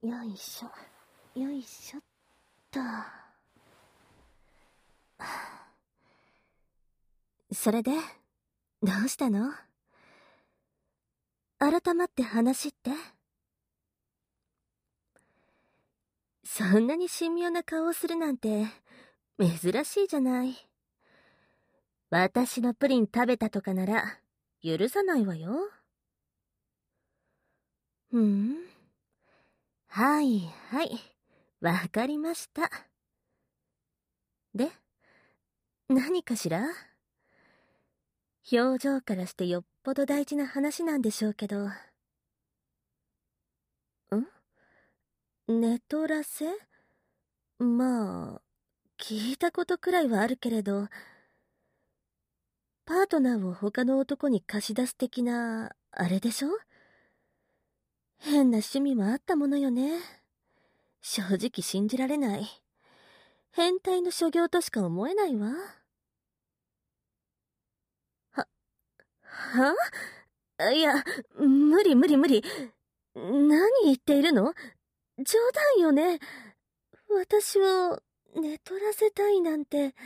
よいしょ、よいしょっと。それで、どうしたの？改まって話って？そんなに神妙な顔をするなんて、珍しいじゃない。私のプリン食べたとかなら、許さないわよ。はいはい、わかりました。で、何かしら？表情からしてよっぽど大事な話なんでしょうけど。寝取らせ？まあ、聞いたことくらいはあるけれど、パートナーを他の男に貸し出す的な、あれでしょ？変な趣味もあったものよね。正直信じられない。変態の所業としか思えないわ。いや、無理無理無理。何言っているの？冗談よね。私を寝取らせたいなんて。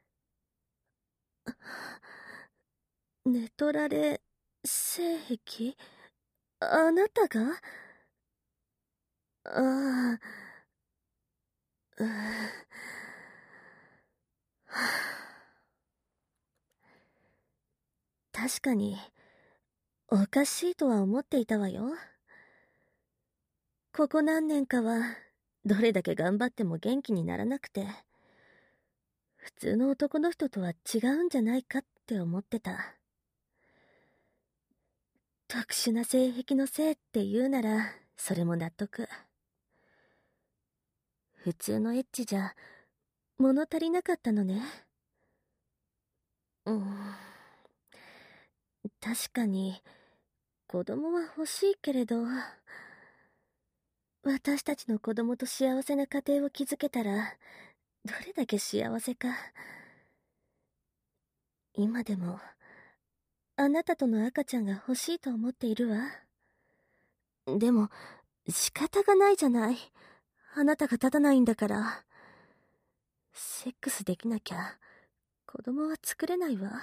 寝取られ、性癖？あなたが？ああ、うぅ。確かに、おかしいとは思っていたわよ。ここ何年かは、どれだけ頑張っても元気にならなくて、普通の男の人とは違うんじゃないかって思ってた。特殊な性癖のせいって言うなら、それも納得。普通のエッチじゃ、物足りなかったのね。確かに、子供は欲しいけれど、私たちの子供と幸せな家庭を築けたら、どれだけ幸せか。今でも、あなたとの赤ちゃんが欲しいと思っているわ。でも、仕方がないじゃない。あなたが立たないんだから。セックスできなきゃ、子供は作れないわ。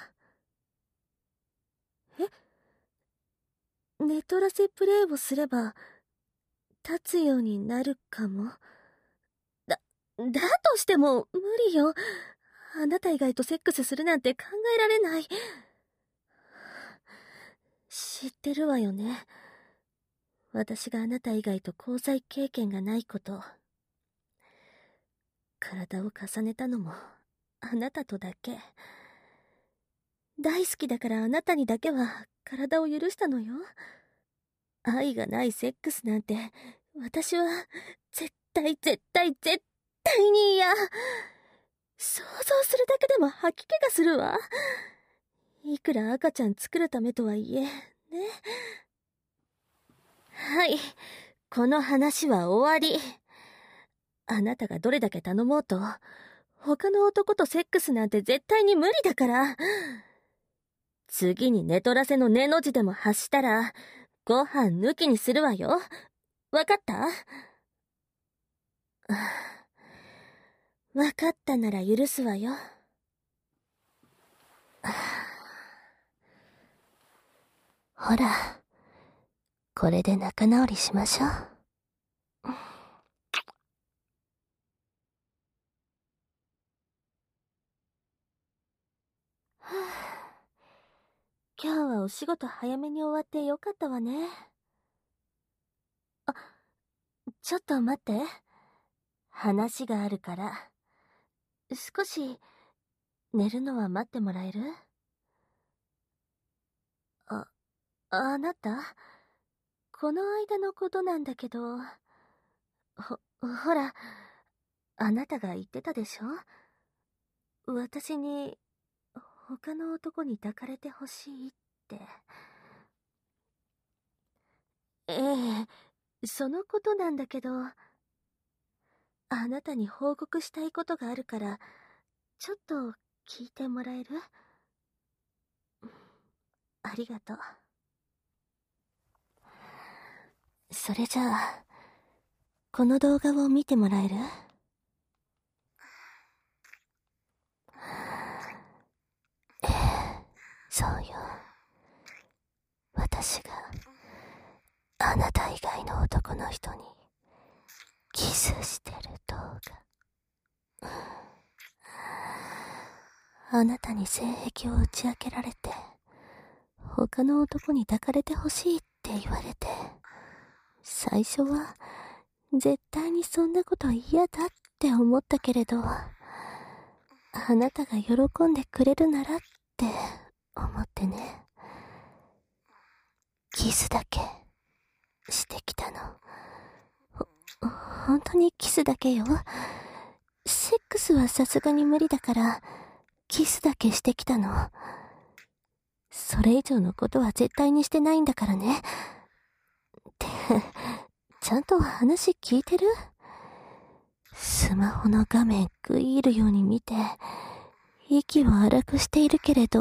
寝取らせプレイをすれば、立つようになるかも。だとしても無理よ。あなた以外とセックスするなんて考えられない。知ってるわよね。私があなた以外と交際経験がないこと。体を重ねたのも、あなたとだけ。大好きだからあなたにだけは体を許したのよ。愛がないセックスなんて、私は絶対絶対絶対に嫌。想像するだけでも吐き気がするわ。いくら赤ちゃん作るためとはいえ、ね。はい、この話は終わり。あなたがどれだけ頼もうと、他の男とセックスなんて絶対に無理だから。次に寝取らせの寝の字でも発したら、ご飯抜きにするわよ。わかった？わかったなら許すわよ。ほら、これで仲直りしましょう。今日はお仕事早めに終わってよかったわね。ちょっと待って。話があるから。少し、寝るのは待ってもらえる？あなた？この間のことなんだけど、ほら、あなたが言ってたでしょ？私に、他の男に抱かれてほしいって。ええ、そのことなんだけど、あなたに報告したいことがあるから、ちょっと聞いてもらえる？ありがとう。それじゃあ、 この動画を見てもらえる？そうよ。私があなた以外の男の人にキスしてる動画。あなたに性癖を打ち明けられて、他の男に抱かれてほしいって言われて、最初は絶対にそんなこと嫌だって思ったけれど、あなたが喜んでくれるならって思ってね。キスだけしてきたの。本当にキスだけよ。セックスはさすがに無理だから、キスだけしてきたの。それ以上のことは絶対にしてないんだからね。って、ちゃんと話聞いてる？スマホの画面食い入るように見て、息を荒くしているけれど。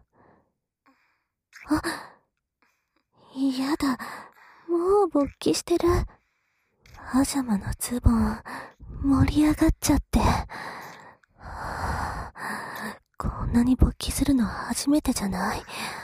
やだ、もう勃起してる。パジャマのズボン、盛り上がっちゃって。こんなに勃起するの初めてじゃない？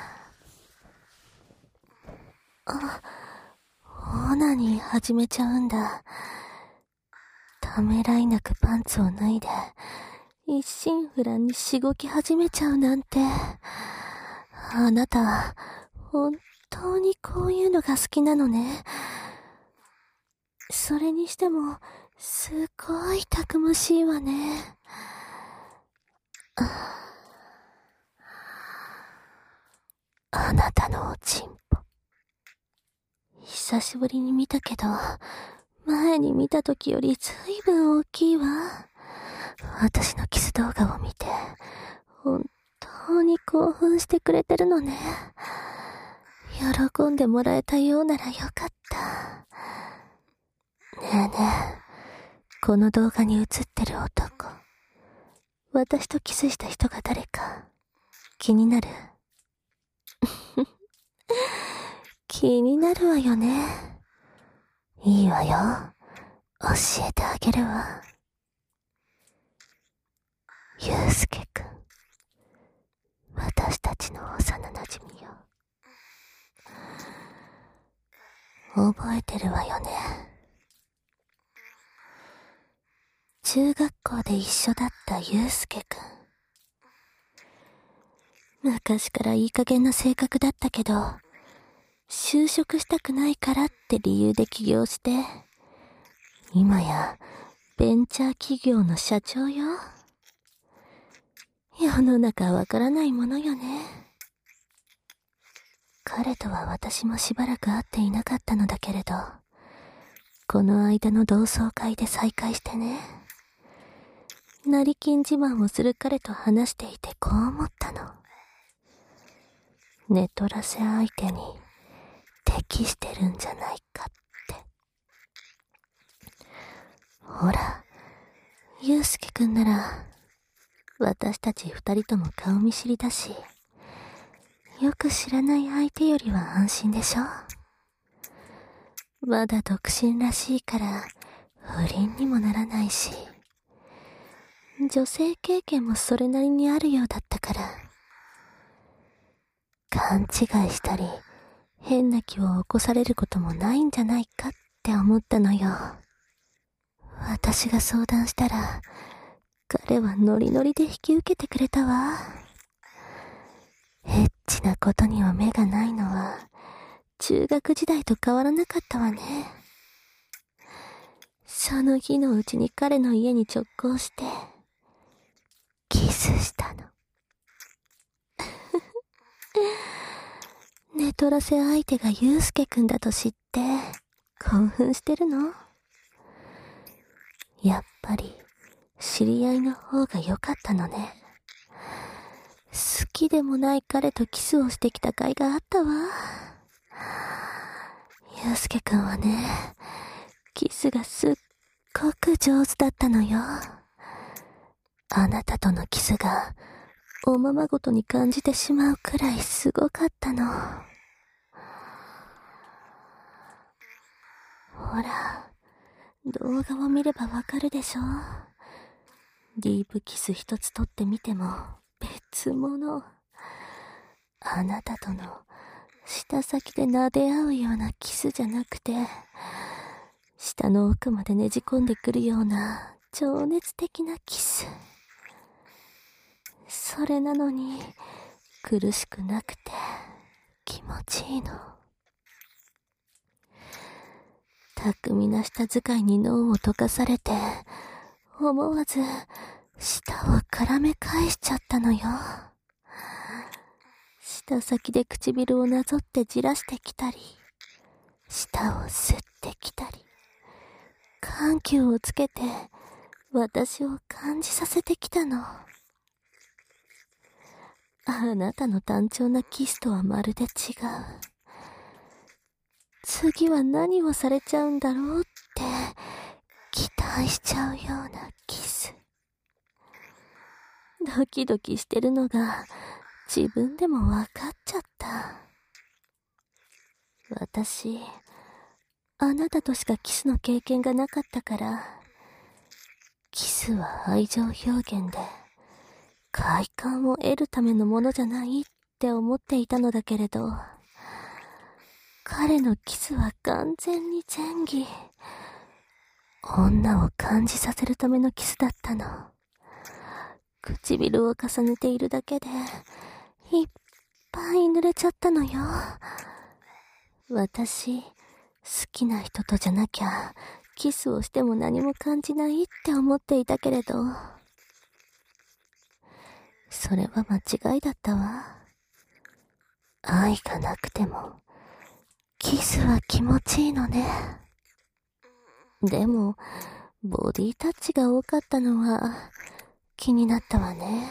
オナニー始めちゃうんだ。ためらいなくパンツを脱いで、一心不乱にしごき始めちゃうなんて。あなた、本当にこういうのが好きなのね。それにしても、すごいたくましいわね。あなたのおちんぽ。久しぶりに見たけど、前に見た時よりずいぶん大きいわ。私のキス動画を見て、本当に興奮してくれてるのね。喜んでもらえたようならよかった。ねえねえ、この動画に映ってる男、私とキスした人が誰か気になる？気になるわよね。いいわよ、教えてあげるわ。ゆうすけくん、私たちの幼馴染よ。覚えてるわよね。中学校で一緒だったゆうすけくん。昔からいい加減な性格だったけど、就職したくないからって理由で起業して、今やベンチャー企業の社長よ。世の中わからないものよね。彼とは私もしばらく会っていなかったのだけれど、この間の同窓会で再会してね。成金自慢をする彼と話していてこう思ったの。寝取らせ相手に適してるんじゃないかって。ほら、ゆうすけくんなら、私たち二人とも顔見知りだし、よく知らない相手よりは安心でしょ？まだ独身らしいから不倫にもならないし、女性経験もそれなりにあるようだったから、勘違いしたり変な気を起こされることもないんじゃないかって思ったのよ。私が相談したら彼はノリノリで引き受けてくれたわ。エッチなことには目がないのは中学時代と変わらなかったわね。その日のうちに彼の家に直行してキスしたの。寝取らせ相手がゆうすけくんだと知って興奮してるの？やっぱり知り合いの方が良かったのね。好きでもない彼とキスをしてきた甲斐があったわ。ゆうすけくんはね、キスがすっごく上手だったのよ。あなたとのキスがおままごとに感じてしまうくらいすごかったの。ほら、 動画を見ればわかるでしょ。ディープキス一つ取ってみても別物。あなたとの舌先で撫で合うようなキスじゃなくて、舌の奥までねじ込んでくるような情熱的なキス。それなのに苦しくなくて気持ちいいの。巧みな舌使いに脳を溶かされて、思わず舌を絡め返しちゃったのよ。舌先で唇をなぞってじらしてきたり、舌を吸ってきたり、緩急をつけて私を感じさせてきたの。あなたの単調なキスとはまるで違う。次は何をされちゃうんだろうって期待しちゃうようなキス。ドキドキしてるのが自分でも分かっちゃった。私、あなたとしかキスの経験がなかったから、キスは愛情表現で快感を得るためのものじゃないって思っていたのだけれど、彼のキスは完全に前儀。女を感じさせるためのキスだったの。唇を重ねているだけでいっぱい濡れちゃったのよ。私、好きな人とじゃなきゃキスをしても何も感じないって思っていたけれど、それは間違いだったわ。愛がなくてもキスは気持ちいいのね。でもボディタッチが多かったのは気になったわね。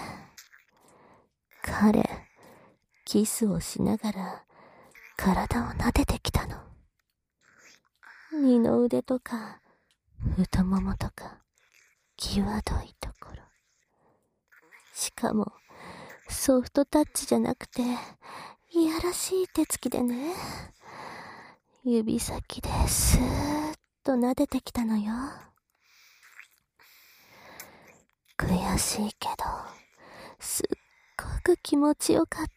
彼、キスをしながら体を撫でてきたの。二の腕とか太ももとか際どいところ。しかもソフトタッチじゃなくていやらしい手つきでね、指先でスーッと撫でてきたのよ。悔しいけどすっごく気持ちよかった。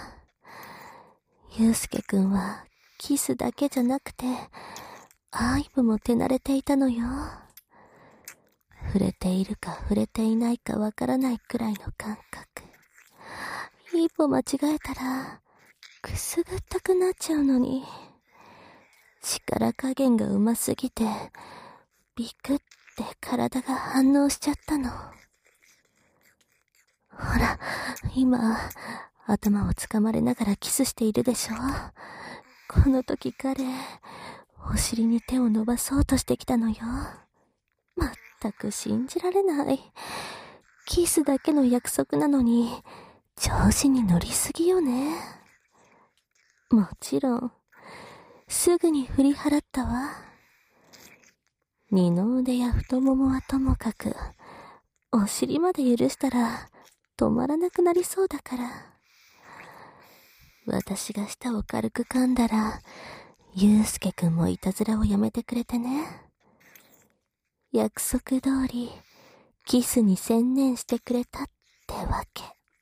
ゆうすけくんはキスだけじゃなくて愛撫も手慣れていたのよ。触れているか触れていないかわからないくらいの感覚。一歩間違えたらくすぐったくなっちゃうのに、力加減がうますぎてビクって体が反応しちゃったの。ほら、今頭をつかまれながらキスしているでしょ。この時彼、お尻に手を伸ばそうとしてきたのよ。まったく信じられない。キスだけの約束なのに調子に乗りすぎよね。もちろんすぐに振り払ったわ。二の腕や太ももはともかく、お尻まで許したら止まらなくなりそうだから。私が舌を軽く噛んだら、ゆうすけくんもいたずらをやめてくれてね。約束通りキスに専念してくれたってわけ。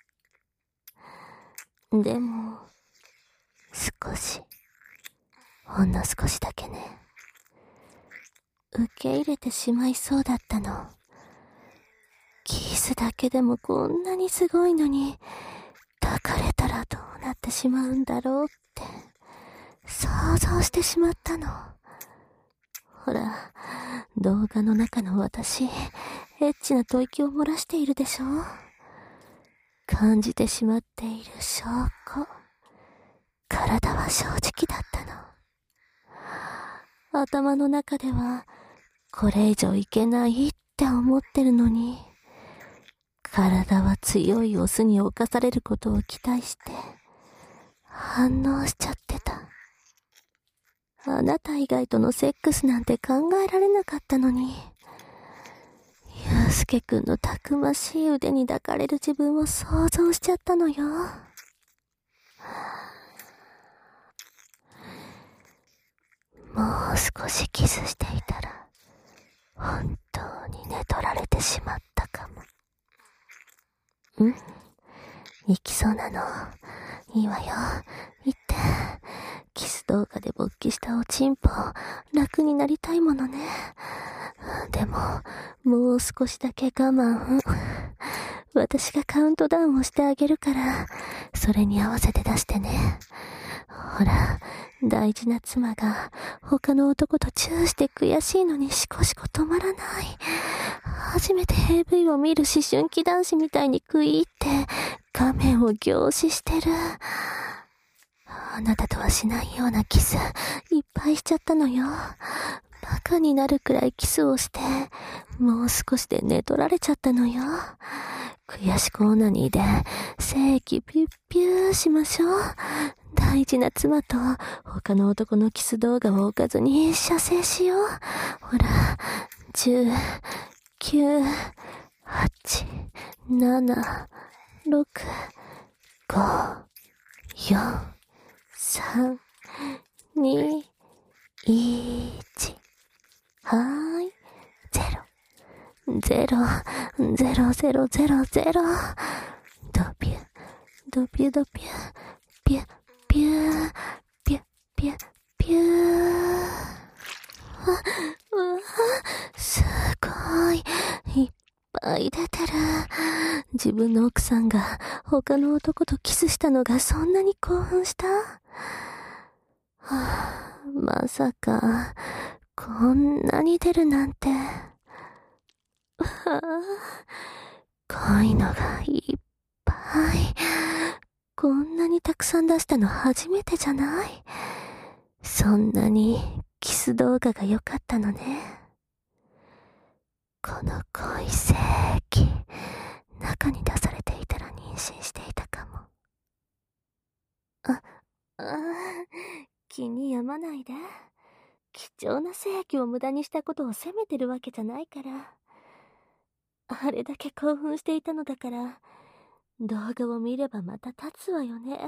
でも少し、ほんの少しだけね、受け入れてしまいそうだったの。キスだけでもこんなにすごいのに、抱かれたらどうなってしまうんだろうって想像してしまったの。ほら、動画の中の私、エッチな吐息を漏らしているでしょ。感じてしまっている証拠。体は正直だったの。頭の中ではこれ以上いけないって思ってるのに、体は強いオスに侵されることを期待して反応しちゃってた。あなた以外とのセックスなんて考えられなかったのに、ゆうすけくんのたくましい腕に抱かれる自分を想像しちゃったのよ。もう少しキスしていたら本当に寝取られてしまったかも。行きそうなの。いいわよ。行って。キス動画で勃起したおちんぽ、楽になりたいものね。でも、もう少しだけ我慢。私がカウントダウンをしてあげるから、それに合わせて出してね。ほら、大事な妻が他の男とチューして悔しいのにシコシコ止まらない。初めて AV を見る思春期男子みたいに食い入って画面を凝視してる。あなたとはしないようなキスいっぱいしちゃったのよ。バカになるくらいキスをして、もう少しで寝取られちゃったのよ。悔しくオナニーで精液ピュッピューしましょう。大事な妻と他の男のキス動画を置かずに射精しよう。ほら、10、9、8、7、6、5、4、3、2、1。はーい。0、0、0、0、0、0。ドピュ、ドピュ、ドピュ、ピュ、ピュ、ピュ、ピュ、ピュ。すごい。いっぱい出てる。自分の奥さんが他の男とキスしたのがそんなに興奮した？まさか、こんなに出るなんて。濃いのがいっぱい。こんなにたくさん出したの初めてじゃない？そんなにキス動画が良かったのね。この濃い精液、中に出されていたら妊娠していたかも。気に病まないで。貴重な精液を無駄にしたことを責めてるわけじゃないから。あれだけ興奮していたのだから、動画を見ればまた立つわよね。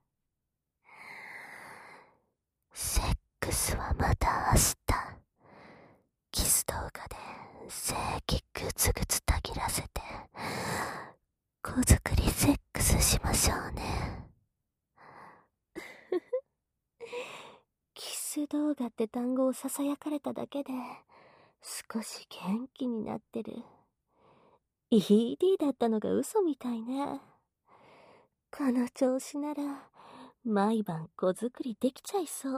セックスはまた明日。キス動画で精液グツグツたぎらせて、子作りセックスしましょうね。キス動画って単語を囁かれただけで、少し元気になってる。ED だったのが嘘みたいね。この調子なら、毎晩子作りできちゃいそう。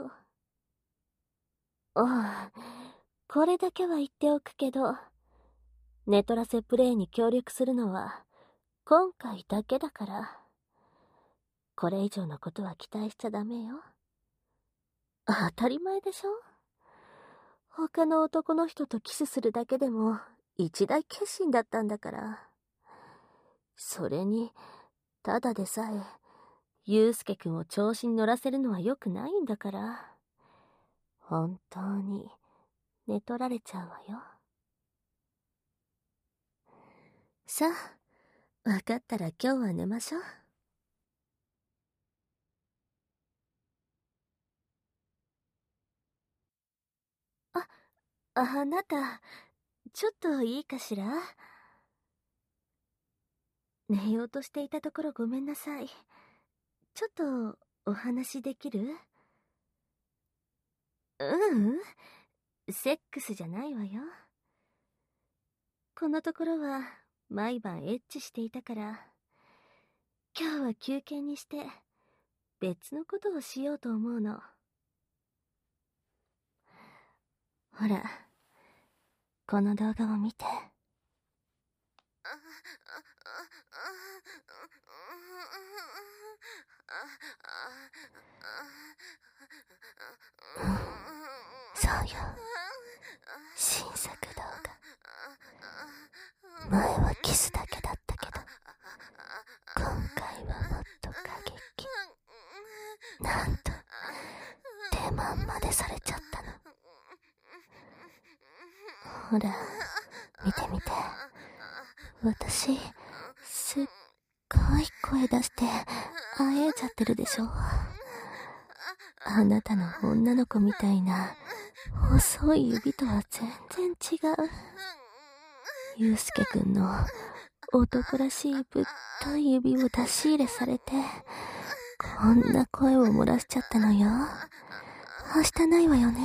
これだけは言っておくけど、寝取らせプレイに協力するのは、今回だけだから。これ以上のことは期待しちゃダメよ。当たり前でしょ？他の男の人とキスするだけでも一大決心だったんだから。それに、ただでさえ、ゆうすけくんを調子に乗らせるのは良くないんだから。本当に、寝取られちゃうわよ。さあ、わかったら今日は寝ましょう。あなた、ちょっといいかしら？寝ようとしていたところごめんなさい。ちょっとお話できる？セックスじゃないわよ。このところは毎晩エッチしていたから、今日は休憩にして別のことをしようと思うの。ほら、この動画を見て。そうよ。新作動画。前はキスだけだったけど、今回はもっと過激。なんと、手間までされちゃったの。ほら、見て見て。私、すっごい声出して、あえいちゃってるでしょ。 あなたの女の子みたいな細い指とは全然違う。ゆうすけくんの男らしいぶっとい指を出し入れされて、こんな声を漏らしちゃったのよ。はしたないわよね。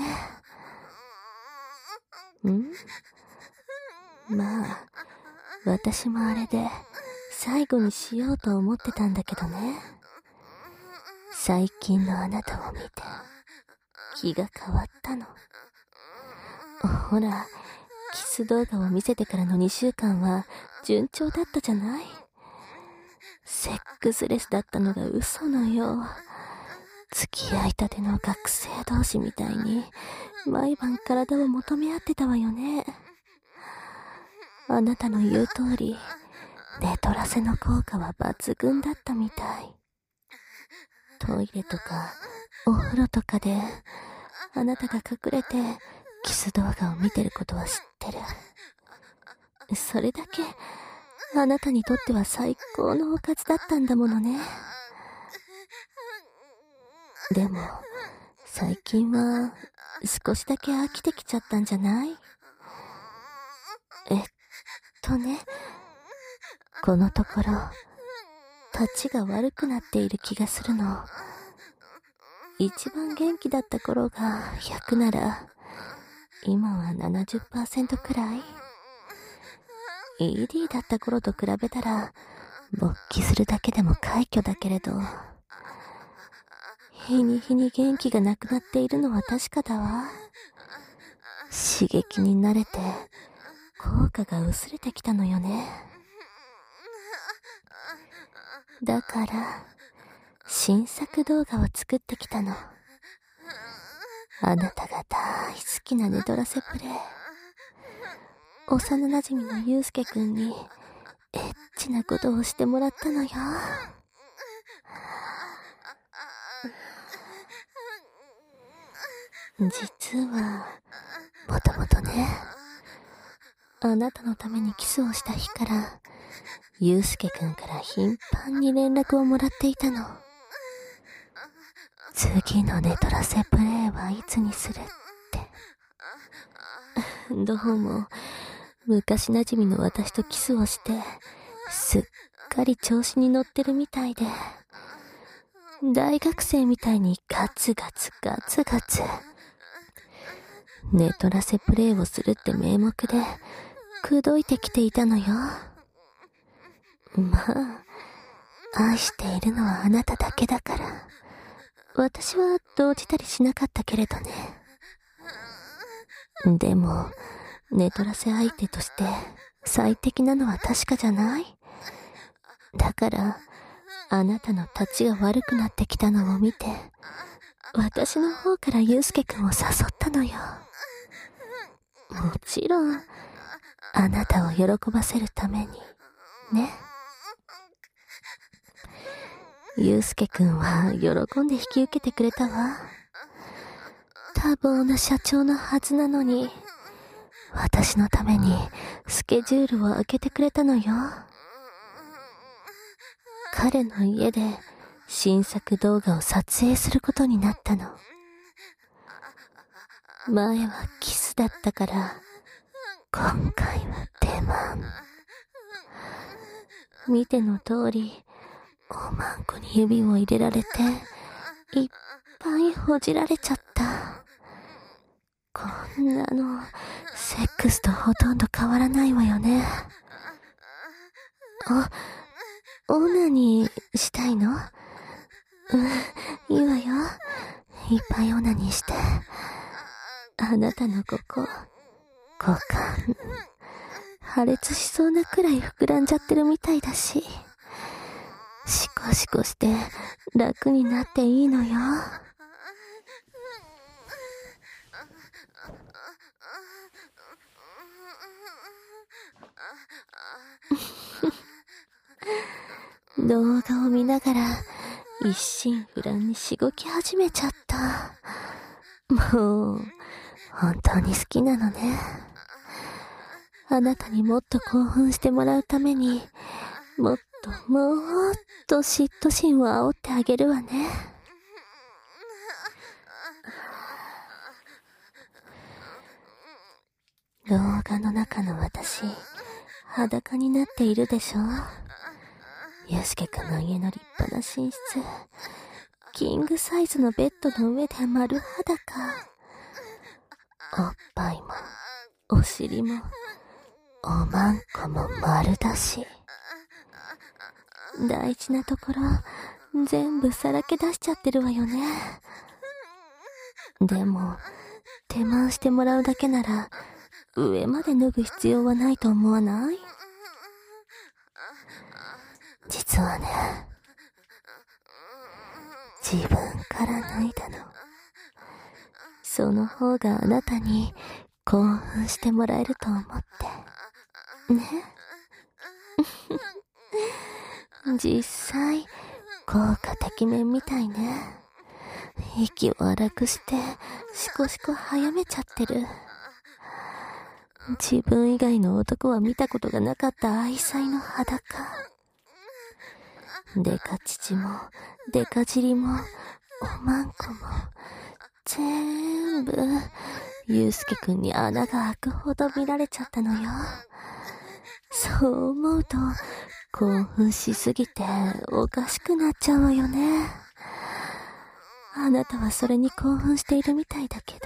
まあ、私もあれで最後にしようと思ってたんだけどね。最近のあなたを見て気が変わったの。ほら、キス動画を見せてからの2週間は順調だったじゃない？セックスレスだったのが嘘のよ。付き合いたての学生同士みたいに毎晩体を求め合ってたわよね。あなたの言う通り、寝取らせの効果は抜群だったみたい。トイレとかお風呂とかであなたが隠れてキス動画を見てることは知ってる。それだけあなたにとっては最高のおかずだったんだものね。でも最近は少しだけ飽きてきちゃったんじゃない？このところ立ちが悪くなっている気がするの。一番元気だった頃が100なら今は 70% くらい。 ED だった頃と比べたら勃起するだけでも快挙だけれど、日に日に元気がなくなっているのは確かだわ。刺激に慣れて効果が薄れてきたのよね。だから新作動画を作ってきたの。あなたが大好きな寝取らせプレイ。幼馴染のゆうすけくんにエッチなことをしてもらったのよ。実はもともとね、あなたのためにキスをした日からゆうすけくんから頻繁に連絡をもらっていたの。次の寝取らせプレイはいつにするって。どうも昔馴染みの私とキスをしてすっかり調子に乗ってるみたいで、大学生みたいにガツガツ寝取らせプレイをするって名目で口説いてきていたのよ。まあ、愛しているのはあなただけだから私は動じたりしなかったけれどね。でも寝取らせ相手として最適なのは確かじゃない？だからあなたの立ちが悪くなってきたのを見て私の方からゆうすけくんを誘ったのよ。もちろんあなたを喜ばせるためにね。ゆうすけくんは喜んで引き受けてくれたわ。多忙な社長のはずなのに私のためにスケジュールを空けてくれたのよ。彼の家で新作動画を撮影することになったの。前はキスだったから今回は出番。見ての通りおまんこに指を入れられていっぱいほじられちゃった。こんなのセックスとほとんど変わらないわよね。オナニーしたいの？いいわよ。いっぱいオナニーして。あなたの股間破裂しそうなくらい膨らんじゃってるみたいだし、シコシコして楽になっていいのよ。動画を見ながら一心不乱にしごき始めちゃった。もう本当に好きなのね。あなたにもっと興奮してもらうためにもっと嫉妬心を煽ってあげるわね。 動画の中の私、裸になっているでしょ。ゆうすけくんの家の立派な寝室、キングサイズのベッドの上で丸裸。おっぱいも、お尻も、おまんこも丸だし。大事なところ、全部さらけ出しちゃってるわよね。でも、手間してもらうだけなら、上まで脱ぐ必要はないと思わない？実はね、自分から脱いだの。その方があなたに興奮してもらえると思って。ね。実際、効果てきめんみたいね。息を荒くして、シコシコ早めちゃってる。自分以外の男は見たことがなかった愛妻の裸。デカ乳も、デカ尻も、おまんこも、全部、ゆうすけくんに穴が開くほど見られちゃったのよ。そう思うと、興奮しすぎておかしくなっちゃうわよね。あなたはそれに興奮しているみたいだけど。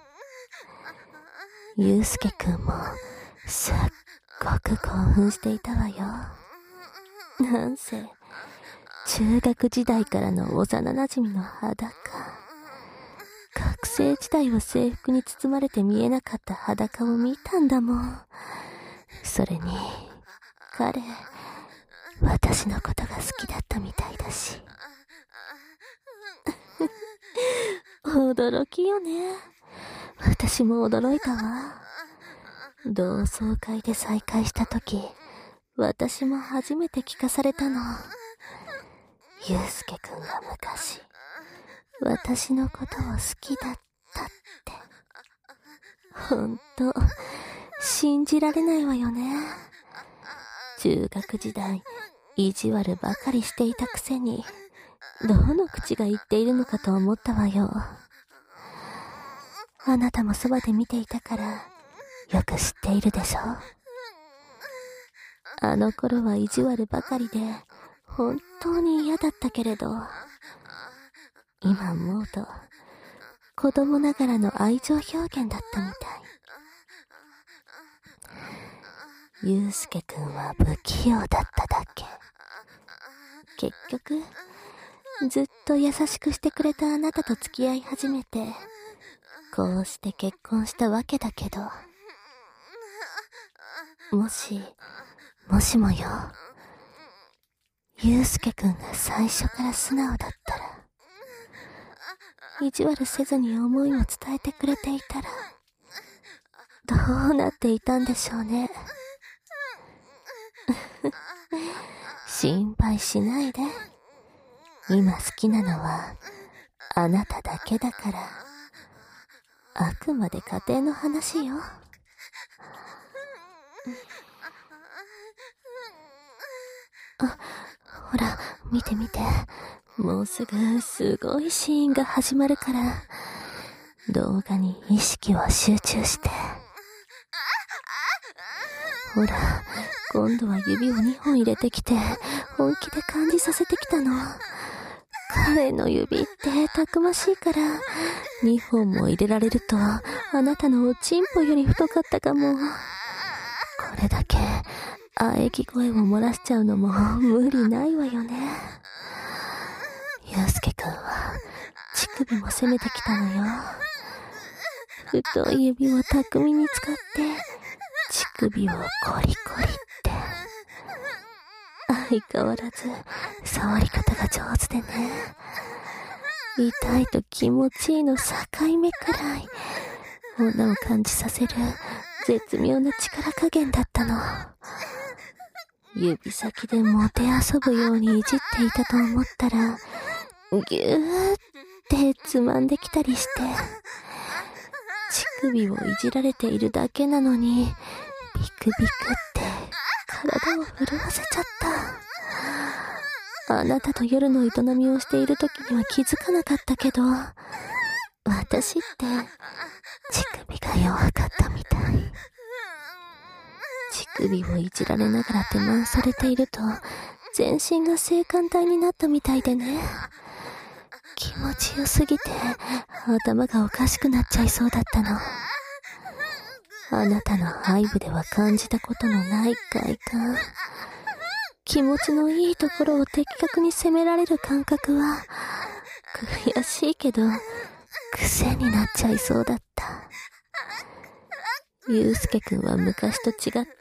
ゆうすけくんもすっごく興奮していたわよ。なんせ中学時代からの幼馴染の裸。学生時代は制服に包まれて見えなかった裸を見たんだもん。それに彼、私のことが好きだったみたいだし。驚きよね。私も驚いたわ。同窓会で再会したとき、私も初めて聞かされたの。ゆうすけくんが昔、私のことを好きだったって。ほんと、信じられないわよね。中学時代、意地悪ばかりしていたくせに、どの口が言っているのかと思ったわよ。あなたもそばで見ていたから、よく知っているでしょ。あの頃は意地悪ばかりで、本当に嫌だったけれど、今思うと、子供ながらの愛情表現だったみたい。ゆうすけくんは不器用だっただけ。結局、ずっと優しくしてくれたあなたと付き合い始めて、こうして結婚したわけだけど、もしもよ、ゆうすけくんが最初から素直だったら、意地悪せずに思いを伝えてくれていたら、どうなっていたんでしょうね。心配しないで。今好きなのはあなただけだから。あくまで家庭の話よ。ほら、見て見て。もうすぐすごいシーンが始まるから、動画に意識を集中して。ほら、今度は指を2本入れてきて、本気で感じさせてきたの。彼の指ってたくましいから、2本も入れられると、あなたのおちんぽより太かったかも。これだけ、喘ぎ声を漏らしちゃうのも無理ないわよね。ゆうすけくんは、乳首も攻めてきたのよ。太い指を巧みに使って、乳首をコリコリって。相変わらず、触り方が上手でね。痛いと気持ちいいの境目くらい、女を感じさせる絶妙な力加減だったの。指先でもて遊ぶようにいじっていたと思ったら、ぎゅーってつまんできたりして、乳首をいじられているだけなのに、ビクビクって体を震わせちゃった。あなたと夜の営みをしている時には気づかなかったけど、私って乳首が弱かったみたい。 首をいじられながら手満されていると、全身が性感帯になったみたいでね。気持ちよすぎて、頭がおかしくなっちゃいそうだったの。あなたの背部では感じたことのない快感。気持ちのいいところを的確に責められる感覚は、悔しいけど、癖になっちゃいそうだった。ゆうすけくんは昔と違って、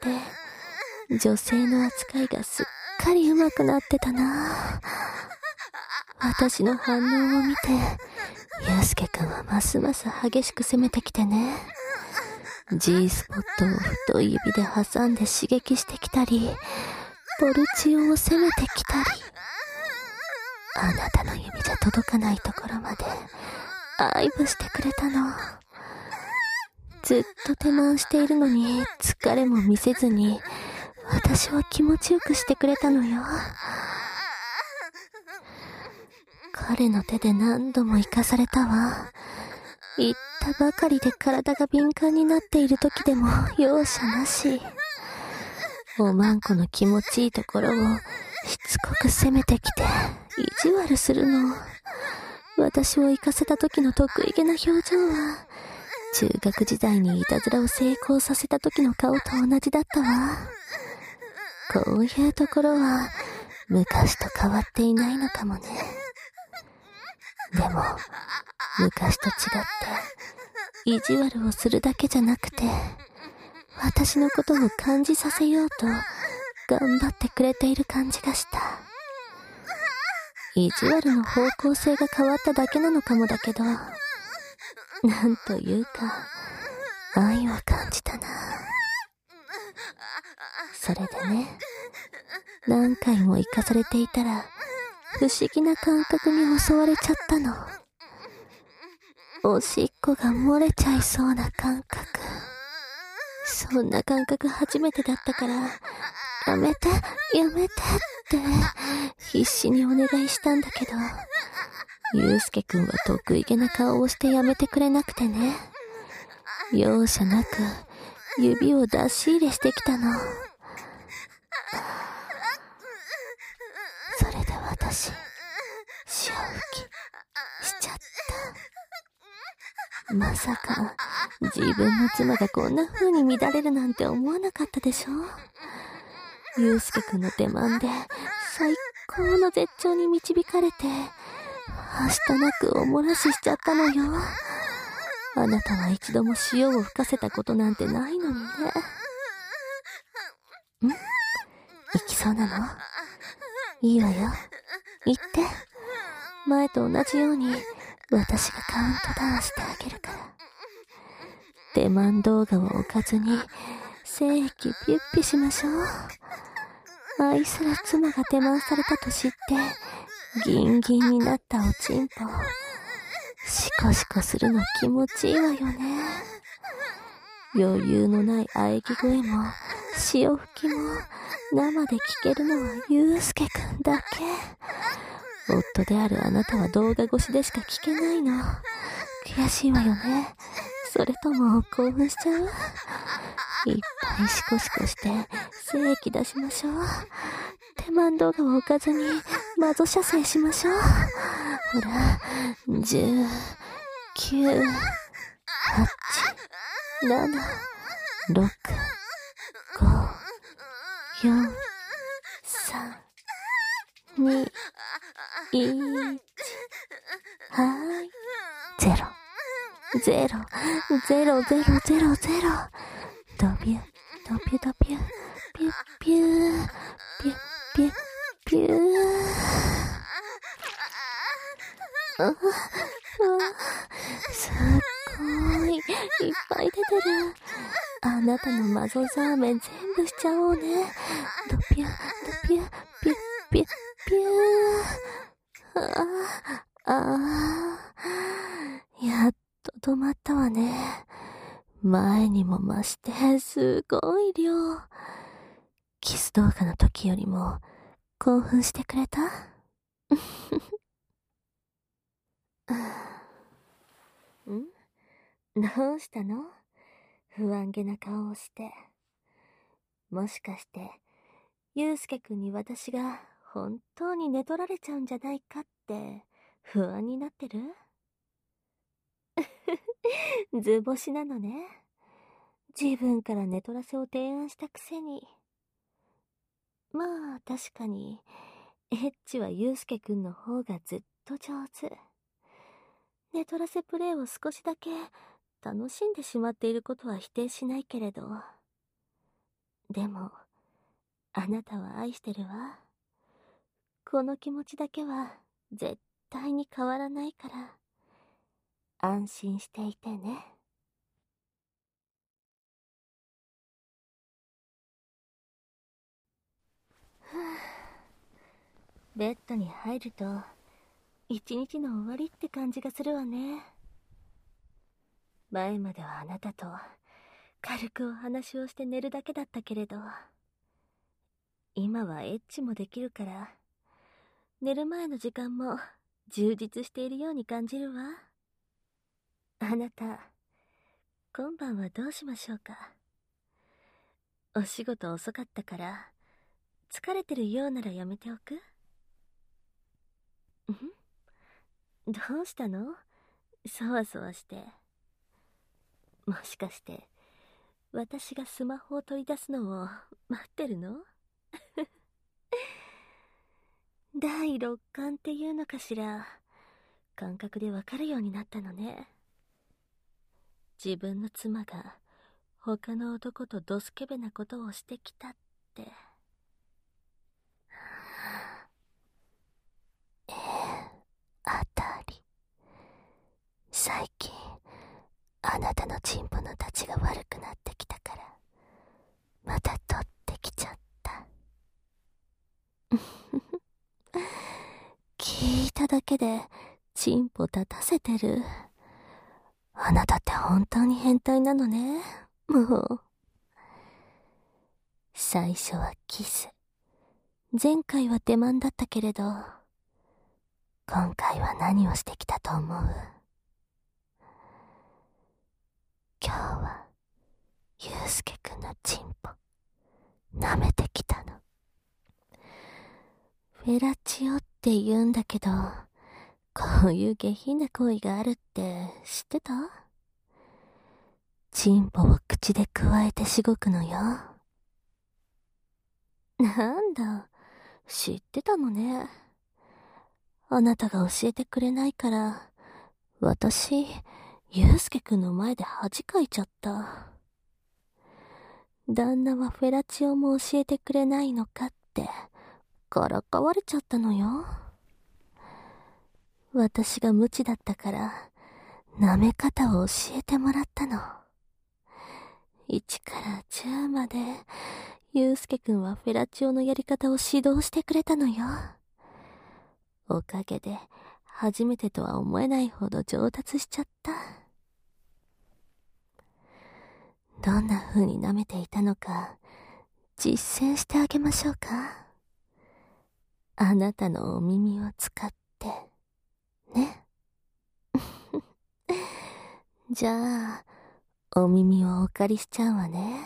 女性の扱いがすっかり上手くなってたな。私の反応を見て、ゆうすけくんはますます激しく攻めてきてね。G スポットを太い指で挟んで刺激してきたり、ポルチオを攻めてきたり、あなたの指じゃ届かないところまで愛撫してくれたの。ずっと手満しているのに疲れも見せずに私を気持ちよくしてくれたのよ。彼の手で何度も生かされたわ。言ったばかりで体が敏感になっている時でも容赦なし。おまんこの気持ちいいところをしつこく攻めてきて意地悪するの。私を行かせた時の得意げな表情は中学時代にいたずらを成功させた時の顔と同じだったわ。こういうところは昔と変わっていないのかもね。でも昔と違って意地悪をするだけじゃなくて、私のことを感じさせようと頑張ってくれている感じがした。意地悪の方向性が変わっただけなのかもだけど、なんというか愛を感じたな。それでね、何回も生かされていたら不思議な感覚に襲われちゃったの。おしっこが漏れちゃいそうな感覚。そんな感覚初めてだったから、やめて、やめてって必死にお願いしたんだけど、ゆうすけくんは得意げな顔をしてやめてくれなくてね。容赦なく指を出し入れしてきたの。それで私、潮吹きしちゃった。まさか自分の妻がこんな風に乱れるなんて思わなかったでしょ。ゆうすけくんの手満で最高の絶頂に導かれて、はしたなくお漏らししちゃったのよ。あなたは一度も塩を吹かせたことなんてないのにね。行きそうなの？いいわよ。行って。前と同じように私がカウントダウンしてあげるから。手満動画を置かずに精液ピュッピしましょう。愛する妻が手満されたと知ってギンギンになったおちんぽ。シコシコするの気持ちいいわよね。余裕のない喘ぎ声も潮吹きも生で聞けるのはゆうすけくんだけ。夫であるあなたは動画越しでしか聞けないの。悔しいわよね。それとも興奮しちゃう？いっぱいシコシコして精液出しましょう。手満動画を置かずにマゾ射精しましょう。ほら、10、9、8、7、6、5、4、3、2、1、はい。0、0、0、0、0、0。ドビュ、ドビュ、ドビュ、ピュッピュー、ピュッピュッピュー。すっごい、いっぱい出てる。あなたのマゾザーメン全部しちゃおうね。ドピュ、ドピュ、ピュッピュッピュー。やっと止まったわね。前にも増してすごい量。キス動画の時よりも興奮してくれた？どうしたの？不安げな顔をして。 もしかして、ゆうすけくんに私が本当に寝取られちゃうんじゃないかって不安になってる？図星なのね。自分から寝取らせを提案したくせに。まあ確かに、エッチはゆうすけくんの方がずっと上手。寝取らせプレイを少しだけ楽しんでしまっていることは否定しないけれど。でも、あなたは愛してるわ。この気持ちだけは絶対に変わらないから、安心していてね。ベッドに入ると、一日の終わりって感じがするわね。前まではあなたと軽くお話をして寝るだけだったけれど、今はエッチもできるから、寝る前の時間も充実しているように感じるわ。あなた、今晩はどうしましょうか。お仕事遅かったから、疲れてるようならやめておく？どうしたの？そわそわして。もしかして、私がスマホを取り出すのを待ってるの？第六感っていうのかしら。感覚でわかるようになったのね。自分の妻が他の男とドスケベなことをしてきたって。あたり。最近、あなたのチンポの立ちが悪くなってきたから、また取ってきちゃった。聞いただけで、チンポ立たせてる。あなたって本当に変態なのね。もう。最初はキス。前回は手満だったけれど、今回は何をしてきたと思う？今日は、ゆうすけくんのチンポ、舐めてきたの。フェラチオって言うんだけど、こういう下品な行為があるって知ってた？チンポを口でくわえてしごくのよ。なんだ、知ってたのね。あなたが教えてくれないから、私、ゆうすけくんの前で恥かいちゃった。旦那はフェラチオも教えてくれないのかって、からかわれちゃったのよ。私が無知だったから、舐め方を教えてもらったの。1から10まで、ゆうすけくんはフェラチオのやり方を指導してくれたのよ。おかげで、初めてとは思えないほど上達しちゃった。どんな風に舐めていたのか、実践してあげましょうか。あなたのお耳を使って、ね。じゃあ、お耳をお借りしちゃうわね。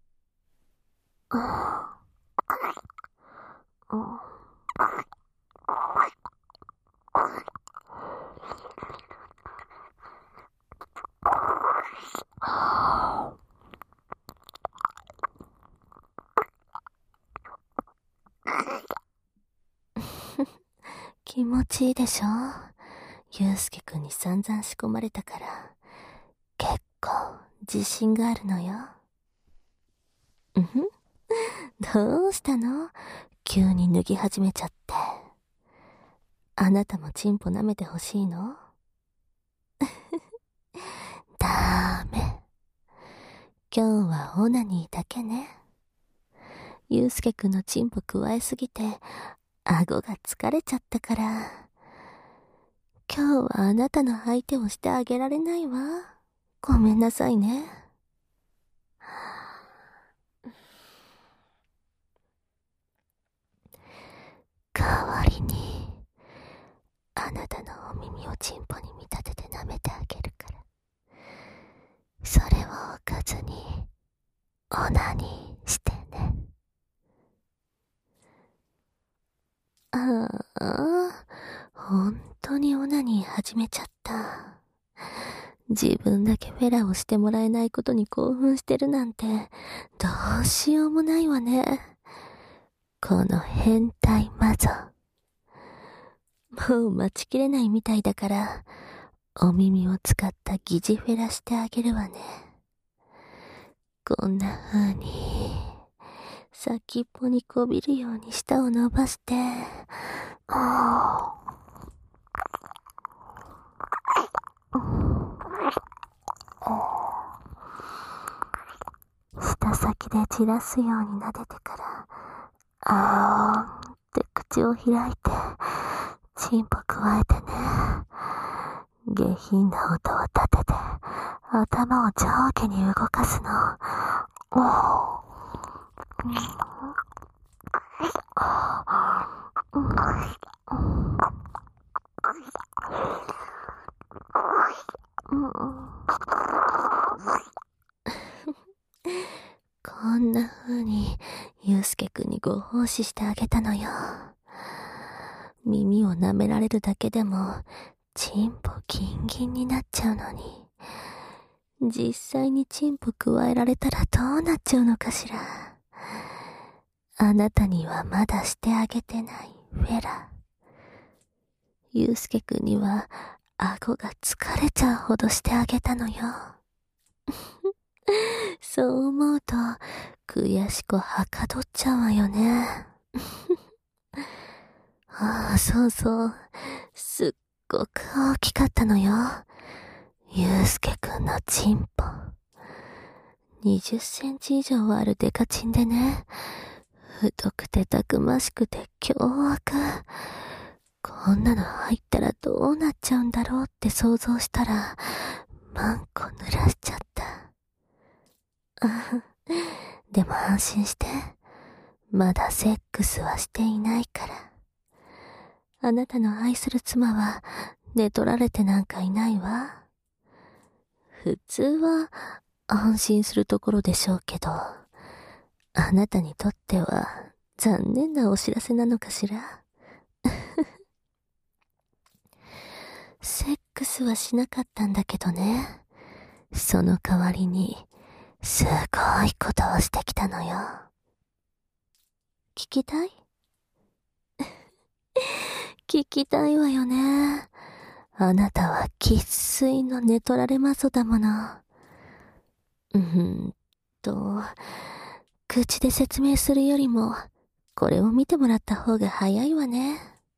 気持ちいいでしょ？ゆうすけくんに散々仕込まれたから、結構自信があるのよ。どうしたの？急に脱ぎ始めちゃって。あなたもチンポ舐めてほしいの？ダメ。今日はオナニーだけね。ゆうすけくんのチンポくわえすぎて、顎が疲れちゃったから。今日はあなたの相手をしてあげられないわ。ごめんなさいね。代わりに、あなたのお耳をチンポに見立てて舐めてあげるから。それをおかずに、オナニーしてね。 ああ、本当にオナニー始めちゃった。自分だけフェラをしてもらえないことに興奮してるなんて、どうしようもないわね。この変態魔女。もう待ちきれないみたいだから、お耳を使った疑似フェラしてあげるわね。こんな風に、先っぽにこびるように舌を伸ばして、舌先で散らすように撫でてから、あーんって口を開いて、チンポ加えてね。下品な音を立てて、頭を上下に動かすの。こんな風に、ゆうすけくんにご奉仕してあげたのよ。耳を舐められるだけでも、チンポギンギンになっちゃうのに、実際にチンポ加えられたらどうなっちゃうのかしら。あなたにはまだしてあげてないフェラ。ゆうすけくんには顎が疲れちゃうほどしてあげたのよ。そう思うと悔しくはかどっちゃうわよね。ああ、そうそう。すっごく大きかったのよ。ゆうすけくんのチンポ。20センチ以上あるデカチンでね。太くてたくましくて凶悪。こんなの入ったらどうなっちゃうんだろうって想像したら、マンコ濡らしちゃった。でも安心して。まだセックスはしていないから。あなたの愛する妻は寝取られてなんかいないわ。普通は安心するところでしょうけど、あなたにとっては残念なお知らせなのかしら。セックスはしなかったんだけどね。その代わりにすごいことをしてきたのよ。聞きたい？聞きたいわよね。あなたは生粋の寝取られ魔女だもの。口で説明するよりも、これを見てもらった方が早いわね。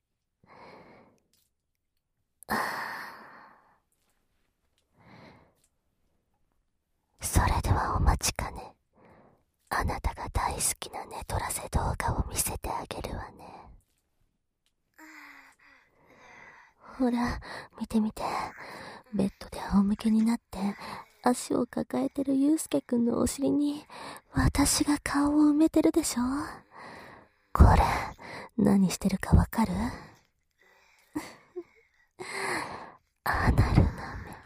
それではお待ちかね。あなたが大好きな寝取らせ動画を見せてあげるわね。ほら、見て見て。ベッドで仰向けになって、足を抱えてるゆうすけくんのお尻に、私が顔を埋めてるでしょ。これ、何してるかわかる？アナル舐め。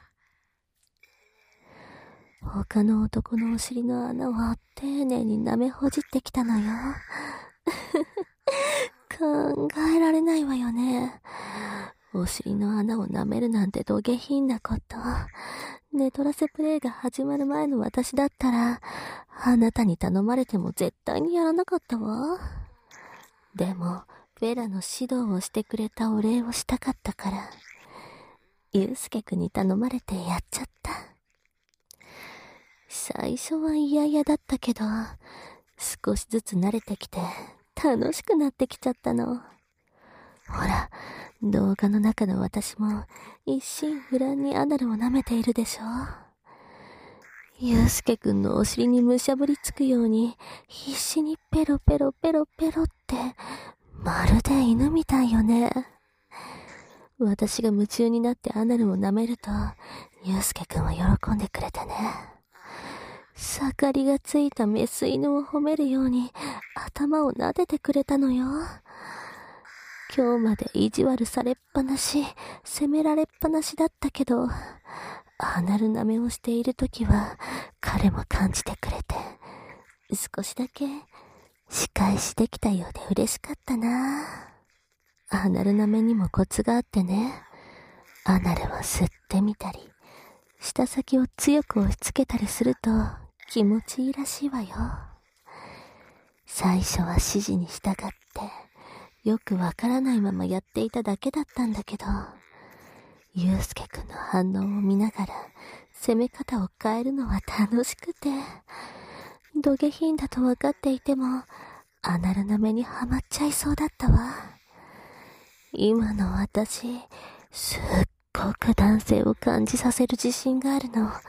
他の男のお尻の穴を丁寧に舐めほじってきたのよ。考えられないわよね。お尻の穴を舐めるなんてど下品なこと。寝取らせプレイが始まる前の私だったら、あなたに頼まれても絶対にやらなかったわ。でも、ベラの指導をしてくれたお礼をしたかったから、ゆうすけくんに頼まれてやっちゃった。最初は嫌々だったけど、少しずつ慣れてきて、楽しくなってきちゃったの。ほら、動画の中の私も一心不乱にアナルを舐めているでしょ。ゆうすけくんのお尻にむしゃぶりつくように必死にペロペロペロペロって、まるで犬みたいよね。私が夢中になってアナルを舐めると、ゆうすけくんは喜んでくれてね。盛りがついたメス犬を褒めるように頭を撫でてくれたのよ。今日まで意地悪されっぱなし、責められっぱなしだったけど、アナル舐めをしているときは彼も感じてくれて、少しだけ仕返しできたようで嬉しかったな。 アナル舐めにもコツがあってね。アナルを吸ってみたり、舌先を強く押し付けたりすると気持ちいいらしいわよ。最初は指示に従って、よくわからないままやっていただけだったんだけど、ゆうすけくんの反応を見ながら攻め方を変えるのは楽しくて、土下品だとわかっていてもアナル舐めにはまっちゃいそうだったわ。今の私、すっごく男性を感じさせる自信があるの。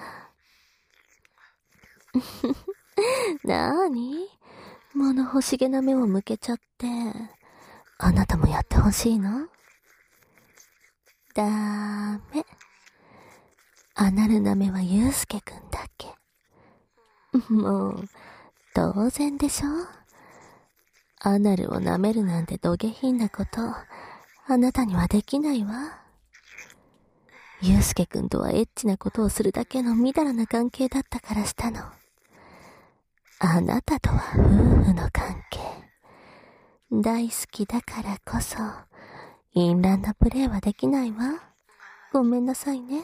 なーに？物欲しげな目を向けちゃって。あなたもやってほしいの？ダメ。アナル舐めはゆうすけくんだけ。もう、当然でしょ？アナルを舐めるなんて土下品なこと、あなたにはできないわ。ゆうすけくんとはエッチなことをするだけのみだらな関係だったからしたの。あなたとは夫婦の関係。大好きだからこそ、淫乱なプレーはできないわ。ごめんなさいね。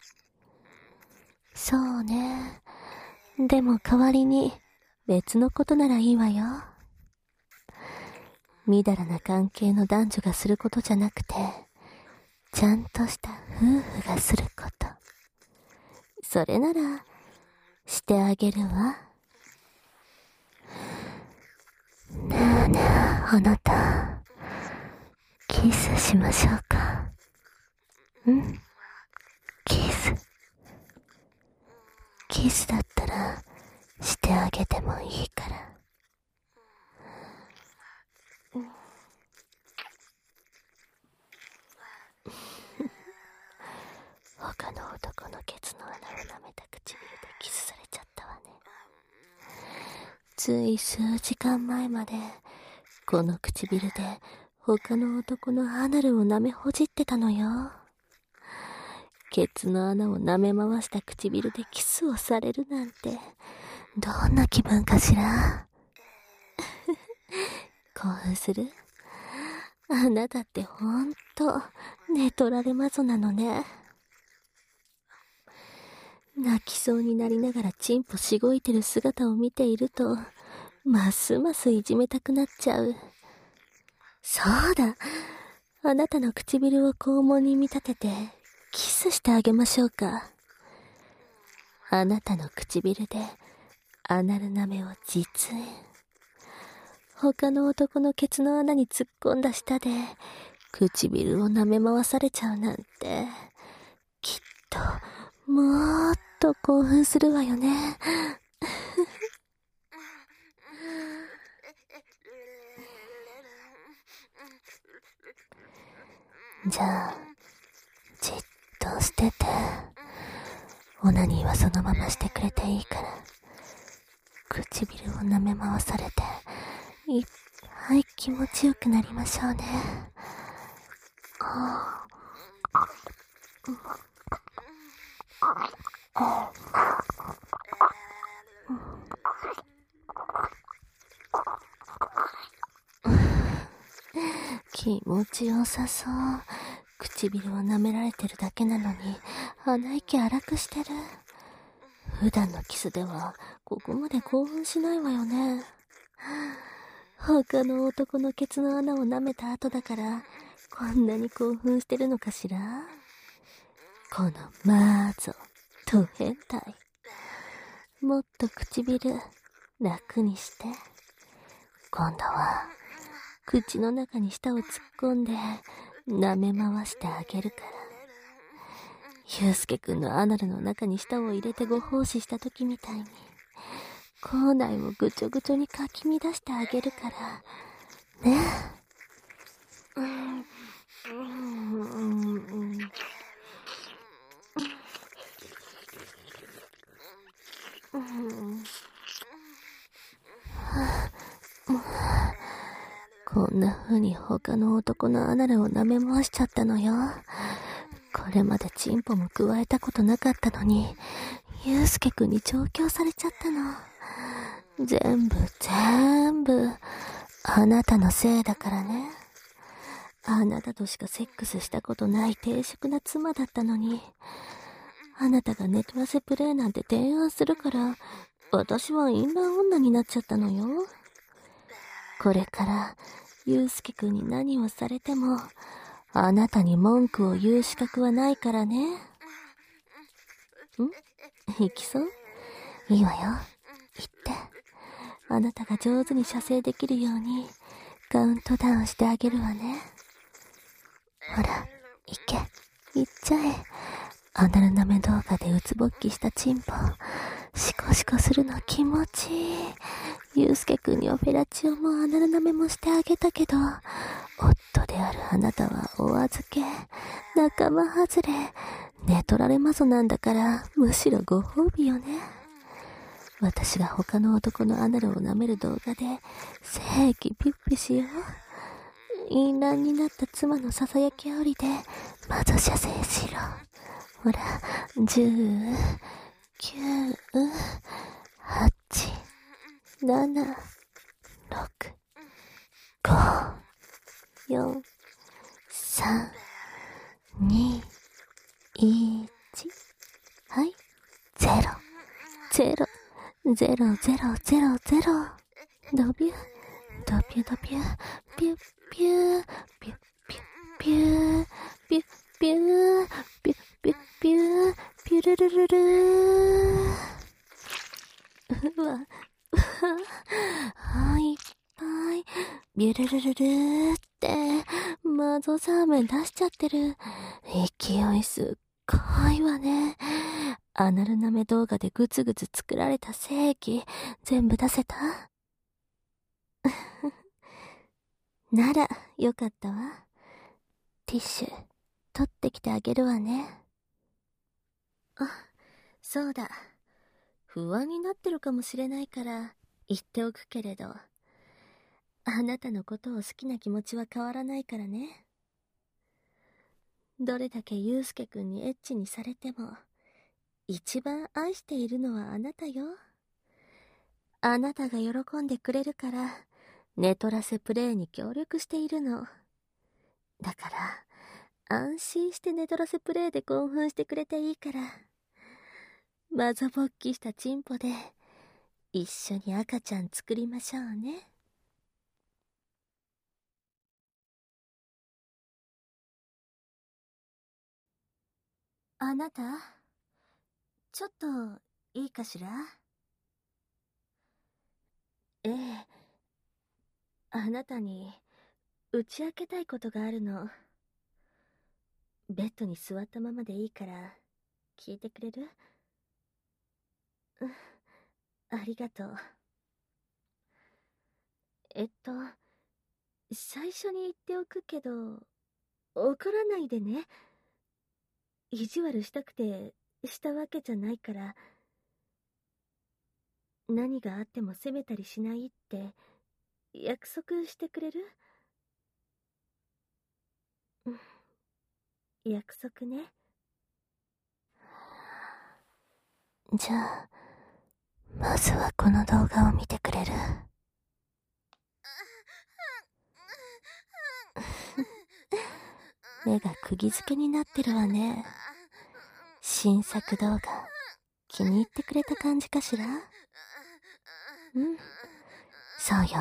そうね。でも代わりに別のことならいいわよ。みだらな関係の男女がすることじゃなくて、ちゃんとした夫婦がすること。それなら、してあげるわ。ねえねえ、あなた、キスしましょうか。キス。キスだったら、してあげてもいいから。他の男のケツの穴を舐めた唇でキスされちゃったわね。つい数時間前まで、この唇で他の男のアナルを舐めほじってたのよ。ケツの穴を舐め回した唇でキスをされるなんて、どんな気分かしら。興奮する？あなたってほんと、寝取られマゾなのね。泣きそうになりながらチンポしごいてる姿を見ていると、ますますいじめたくなっちゃう。そうだ。あなたの唇を肛門に見立てて、キスしてあげましょうか。あなたの唇で、アナル舐めを実演。他の男のケツの穴に突っ込んだ舌で、唇を舐め回されちゃうなんて、きっと、もっと興奮するわよね。じゃあ、じっとしてて、オナニーはそのまましてくれていいから、唇を舐め回されて、いっぱい気持ちよくなりましょうね。気持ちよさそう。唇を舐められてるだけなのに鼻息荒くしてる。普段のキスではここまで興奮しないわよね。他の男のケツの穴を舐めた後だからこんなに興奮してるのかしら。このマーゾド変態。もっと唇楽にして。今度は口の中に舌を突っ込んで舐め回してあげるから。ゆうすけくんのアナルの中に舌を入れてご奉仕した時みたいに口内をぐちょぐちょにかき乱してあげるからね。こんな風に他の男のアナルを舐め回しちゃったのよ。これまでチンポも加えたことなかったのに、ゆうすけくんに調教されちゃったの。全部、あなたのせいだからね。 あなたとしかセックスしたことない低粛な妻だったのに、あなたが寝取らせプレイなんて提案するから、私は淫乱女になっちゃったのよ。これから、ゆうすけくんに何をされても、あなたに文句を言う資格はないからね。行きそう？いいわよ。行って。あなたが上手に射精できるように、カウントダウンしてあげるわね。ほら、行け。行っちゃえ。アナル舐め動画でうつぼっきしたチンポ。シコシコするの気持ちいい。ゆうすけくんにはフェラチオもアナル舐めもしてあげたけど、夫であるあなたはお預け、仲間外れ、寝取られマゾなんだから、むしろご褒美よね。私が他の男のアナルを舐める動画で、正義ピッピしよう。淫乱になった妻のささやき煽りで、マゾ射精しろ。ほら、10、9、8、7、6、5、4、3、2、1、はい、0、0、0、0、0、0、ドビュー、ドビュー、ドビュー、ピュッピュー、ピュッピュッピュー、ピュッピュー、ピュッピュッピュー、ピュルルルルー。うわ、いっぱい、ビュルルルルーって、マゾザーメン出しちゃってる。勢いすっごいわね。アナル舐め動画でグツグツ作られた精液、全部出せた？なら、よかったわ。ティッシュ、取ってきてあげるわね。あ、そうだ。不安になってるかもしれないから言っておくけれど、あなたのことを好きな気持ちは変わらないからね。どれだけゆうすけくんにエッチにされても、一番愛しているのはあなたよ。あなたが喜んでくれるから、寝取らせプレイに協力しているの。だから、安心して寝取らせプレイで興奮してくれていいから。マゾ勃起したチンポで、一緒に赤ちゃん作りましょうね。あなた、ちょっといいかしら？ええ、あなたに打ち明けたいことがあるの。ベッドに座ったままでいいから聞いてくれる？ありがとう。最初に言っておくけど、怒らないでね。意地悪したくてしたわけじゃないから、何があっても責めたりしないって約束してくれる？約束ね。じゃあ、まずはこの動画を見てくれる？目が釘付けになってるわね。新作動画、気に入ってくれた感じかしら？そうよ。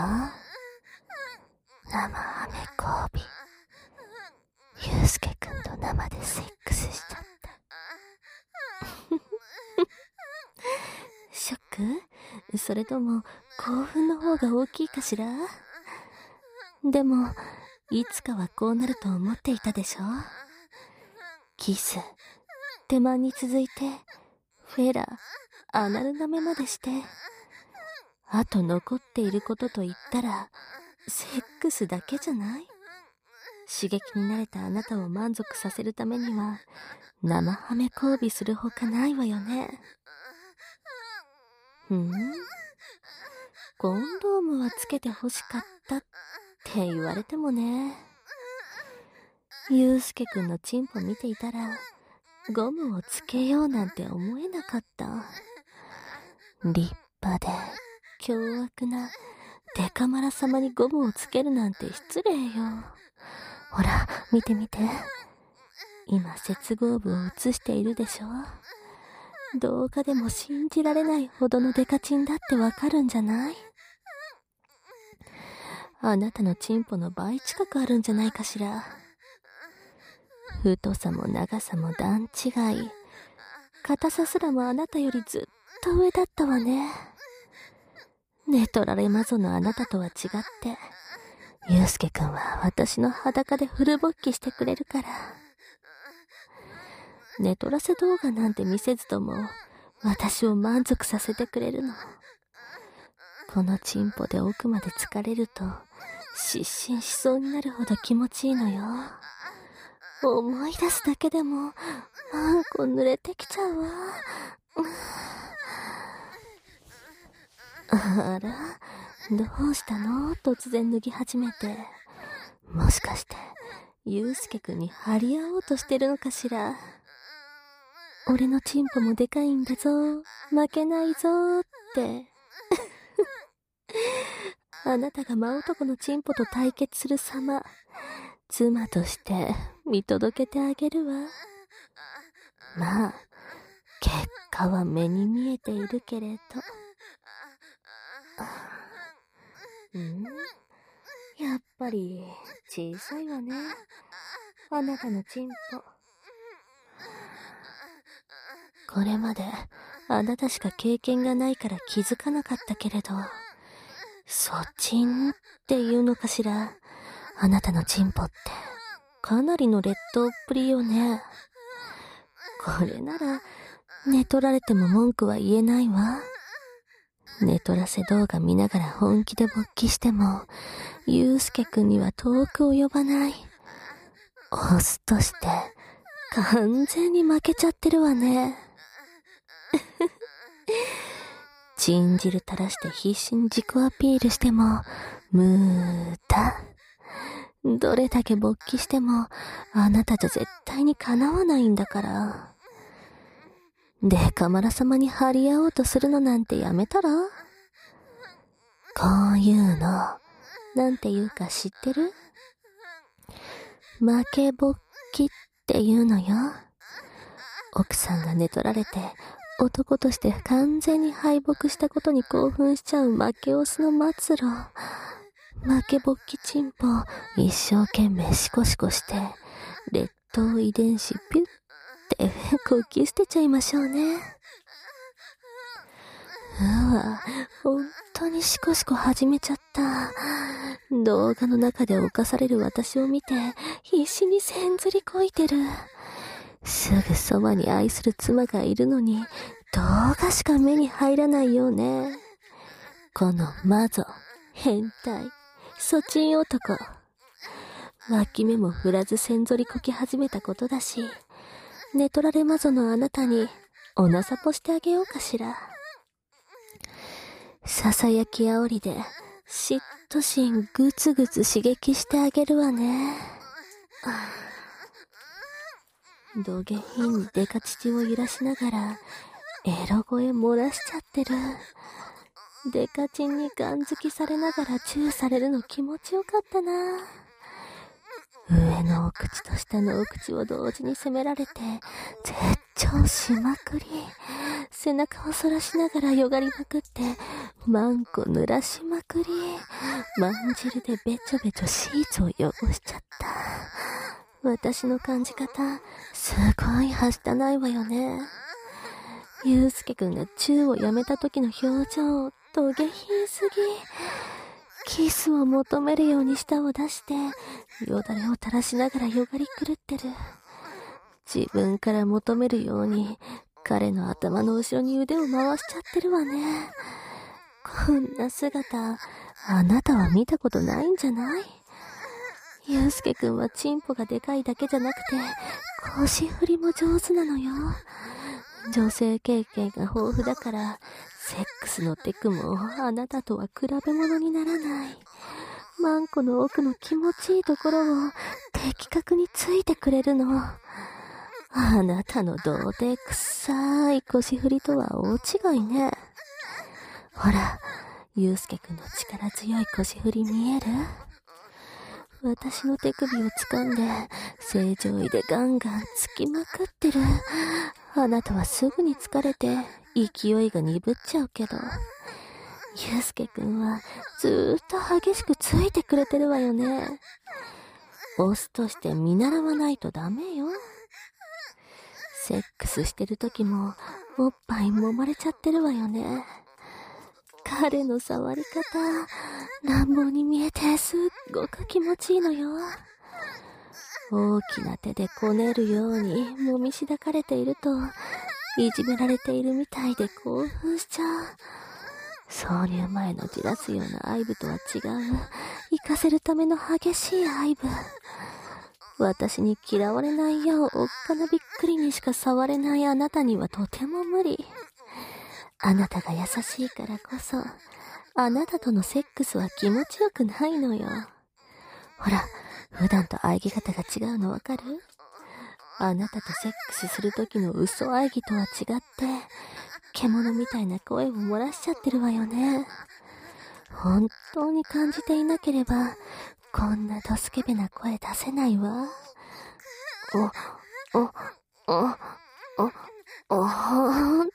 生アメ交尾。ゆうすけくんと生でセックスしちゃった。ショック？それとも興奮の方が大きいかしら？でも、いつかはこうなると思っていたでしょ？キス、手間に続いて、フェラ、アナル舐めまでして、あと残っていることと言ったら、セックスだけじゃない？刺激に慣れたあなたを満足させるためには、生ハメ交尾するほかないわよね。コンドームはつけて欲しかったって言われてもね。ゆうすけくんのチンポ見ていたら、ゴムをつけようなんて思えなかった。立派で凶悪なデカマラ様にゴムをつけるなんて失礼よ。 ほら、見て見て。今、接合部を映しているでしょ。動画でも信じられないほどのデカチンだってわかるんじゃない？あなたのチンポの倍近くあるんじゃないかしら。太さも長さも段違い。硬さすらもあなたよりずっと上だったわね。寝取られマゾのあなたとは違って、ゆうすけくんは私の裸でフル勃起してくれるから。寝取らせ動画なんて見せずとも、私を満足させてくれるの。このチンポで奥まで疲れると、失神しそうになるほど気持ちいいのよ。思い出すだけでも、あんこ濡れてきちゃうわ。あら、どうしたの？突然脱ぎ始めて。もしかして、ゆうすけくんに張り合おうとしてるのかしら。俺のチンポもでかいんだぞ。負けないぞって。あなたが真男のチンポと対決する様、妻として見届けてあげるわ。まあ、結果は目に見えているけれど。やっぱり小さいわね。あなたのチンポ。これまであなたしか経験がないから気づかなかったけれど、そちんっていうのかしら。あなたのチンポってかなりの劣等っぷりよね。これなら寝取られても文句は言えないわ。寝取らせ動画見ながら本気で勃起しても、ゆうすけくんには遠く及ばない。オスとして完全に負けちゃってるわね。チン汁垂らして必死に自己アピールしても無駄。どれだけ勃起してもあなたじゃ絶対にかなわないんだから。でかまら様に張り合おうとするのなんてやめたら？こういうのなんていうか知ってる？負け勃起っていうのよ。奥さんが寝取られて男として完全に敗北したことに興奮しちゃう負けオスの末路。負け勃起チンポ一生懸命シコシコして劣等遺伝子ピュッってこき捨てちゃいましょうね。本当にシコシコ始めちゃった。動画の中で侵される私を見て必死にせんずりこいてる。すぐそばに愛する妻がいるのに動画しか目に入らないよね。このマゾ、変態、ソチン男。脇目も振らずせんぞりこき始めたことだし、寝取られマゾのあなたにおなさぽしてあげようかしら。ささやきあおりで嫉妬心ぐつぐつ刺激してあげるわね。ど下品にデカ乳を揺らしながらエロ声漏らしちゃってる。デカチンにガンづきされながらチューされるの気持ちよかったな。上のお口と下のお口を同時に攻められて絶頂しまくり、背中を反らしながらよがりまくってマンコ濡らしまくり、まんじるでべちょべちょシーツを汚しちゃった。私の感じ方すごいはしたないわよね。ゆうすけくんがチューをやめた時の表情ど下品すぎ。キスを求めるように舌を出してよだれを垂らしながらよがり狂ってる。自分から求めるように彼の頭の後ろに腕を回しちゃってるわね。こんな姿あなたは見たことないんじゃない？ゆうすけくんはチンポがでかいだけじゃなくて腰振りも上手なのよ。女性経験が豊富だからセックスのテクもあなたとは比べ物にならない。マンコの奥の気持ちいいところを的確についてくれるの。あなたの童貞臭い腰振りとは大違いね。ほら、ゆうすけくんの力強い腰振り見える？ 私の手首を掴んで、正常位でガンガン突きまくってる。あなたはすぐに疲れて、勢いが鈍っちゃうけど、ゆうすけくんはずーっと激しくついてくれてるわよね。オスとして見習わないとダメよ。セックスしてる時も、おっぱい揉まれちゃってるわよね。彼の触り方、乱暴に見えてすっごく気持ちいいのよ。大きな手でこねるように揉みしだかれていると、いじめられているみたいで興奮しちゃう。挿入前のじらすような愛撫とは違う、生かせるための激しい愛撫。私に嫌われないようおっかなびっくりにしか触れないあなたにはとても無理。あなたが優しいからこそ、あなたとのセックスは気持ちよくないのよ。ほら、普段と愛義方が違うのわかる？あなたとセックスする時の嘘愛義とは違って、獣みたいな声を漏らしちゃってるわよね。本当に感じていなければ、こんなドスケベな声出せないわ。おーんって。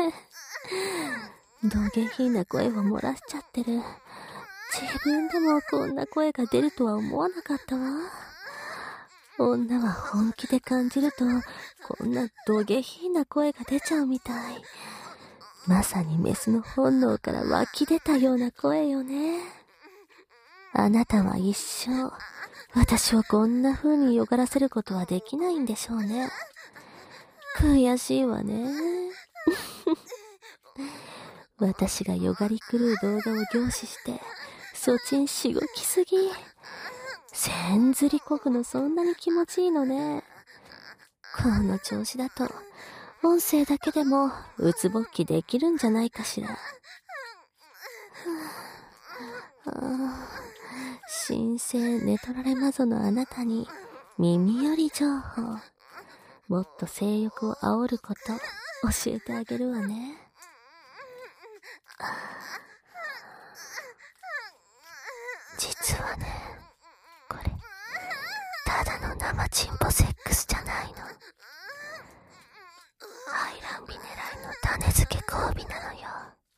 ど下品な声を漏らしちゃってる。自分でもこんな声が出るとは思わなかったわ。女は本気で感じると、こんなど下品な声が出ちゃうみたい。まさにメスの本能から湧き出たような声よね。あなたは一生、私をこんな風によがらせることはできないんでしょうね。悔しいわね。私がよがり狂う動画を凝視して、そちんしごきすぎ。千ずりこぐのそんなに気持ちいいのね。この調子だと、音声だけでもうつぼっきできるんじゃないかしら。神聖寝取られ魔女のあなたに耳寄り情報。もっと性欲を煽ること教えてあげるわね。実はね、これただの生チンポセックスじゃないの。排卵日狙いの種付け交尾なのよ。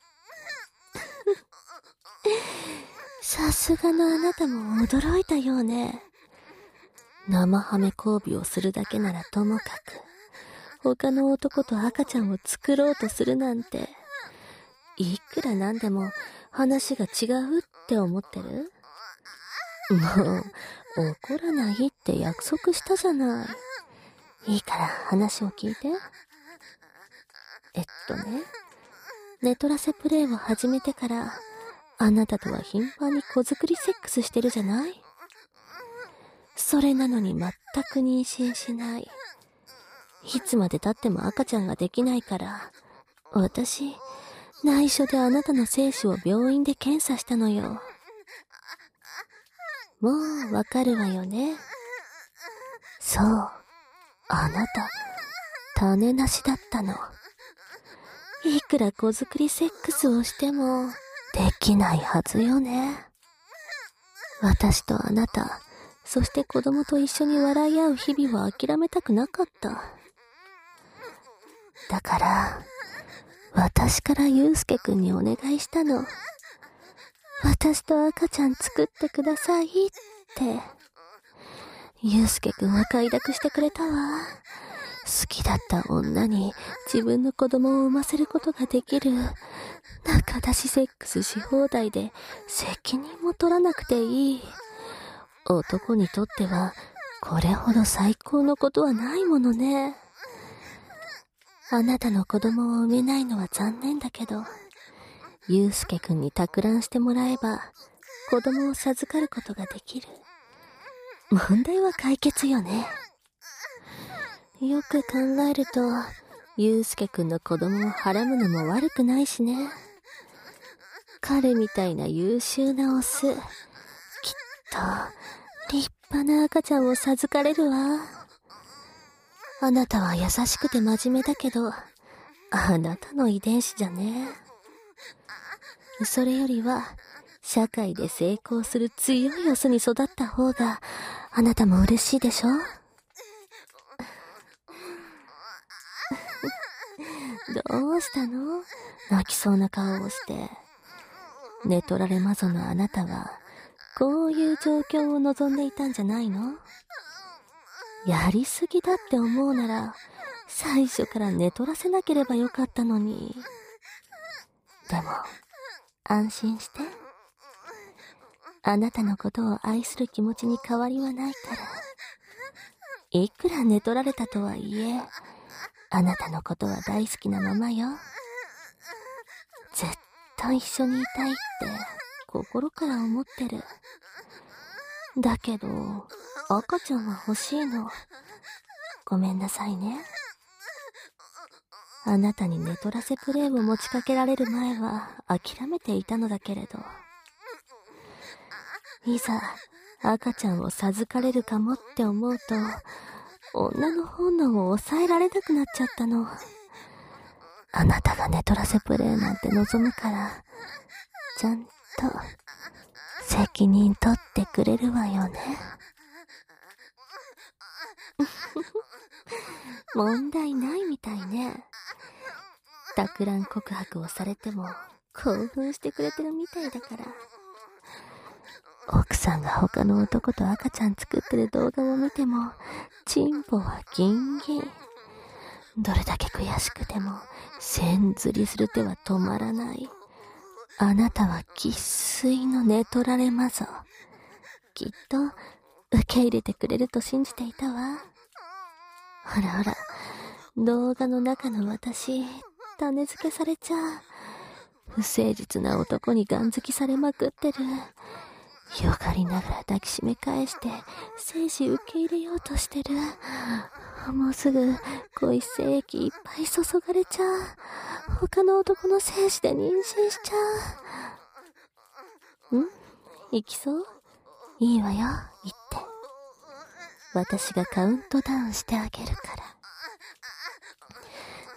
さすがのあなたも驚いたようね。生ハメ交尾をするだけならともかく、他の男と赤ちゃんを作ろうとするなんて、いくらなんでも話が違うって思ってる？もう、怒らないって約束したじゃない。いいから話を聞いて。寝取らせプレイを始めてから、あなたとは頻繁に子作りセックスしてるじゃない？それなのに全く妊娠しない。いつまで経っても赤ちゃんができないから、私、内緒であなたの精子を病院で検査したのよ。もうわかるわよね。そう、あなた、種なしだったの。いくら子作りセックスをしても、できないはずよね。私とあなた、そして子供と一緒に笑い合う日々は諦めたくなかった。だから、私からゆうすけくんにお願いしたの。私と赤ちゃん作ってくださいって。ゆうすけくんは快諾してくれたわ。好きだった女に自分の子供を産ませることができる。仲出しセックスし放題で責任も取らなくていい。男にとってはこれほど最高のことはないものね。あなたの子供を産めないのは残念だけど、ゆうすけくんに托卵してもらえば子供を授かることができる。問題は解決よね。よく考えると、ゆうすけくんの子供をはらむのも悪くないしね。彼みたいな優秀なオス、きっと立派な赤ちゃんを授かれるわ。あなたは優しくて真面目だけど、あなたの遺伝子じゃね。それよりは、 社会で成功する強いオスに育った方が、あなたも嬉しいでしょ？どうしたの？泣きそうな顔をして。寝取られ魔女のあなたは、こういう状況を望んでいたんじゃないの？やりすぎだって思うなら、最初から寝取らせなければよかったのに。でも、安心して。あなたのことを愛する気持ちに変わりはないから。いくら寝取られたとはいえ、あなたのことは大好きなままよ。ずっと一緒にいたいって心から思ってる。だけど、赤ちゃんは欲しいの。ごめんなさいね。あなたに寝取らせプレイを持ちかけられる前は諦めていたのだけれど、いざ赤ちゃんを授かれるかもって思うと、女の本能を抑えられなくなっちゃったの。あなたが寝取らせプレイなんて望むから、ちゃんと責任取ってくれるわよね。問題ないみたいね。托卵告白をされても興奮してくれてるみたいだから。奥さんが他の男と赤ちゃん作ってる動画を見ても、チンポはギンギン。どれだけ悔しくても、線ずりする手は止まらない。あなたは生粋の寝取られ魔女。きっと、受け入れてくれると信じていたわ。ほらほら、動画の中の私、種付けされちゃう。不誠実な男にガン付きされまくってる。よがりながら抱きしめ返して、精子受け入れようとしてる。もうすぐ恋精液いっぱい注がれちゃう。他の男の精子で妊娠しちゃう。行きそう？いいわよ、行って。私がカウントダウンしてあげるから。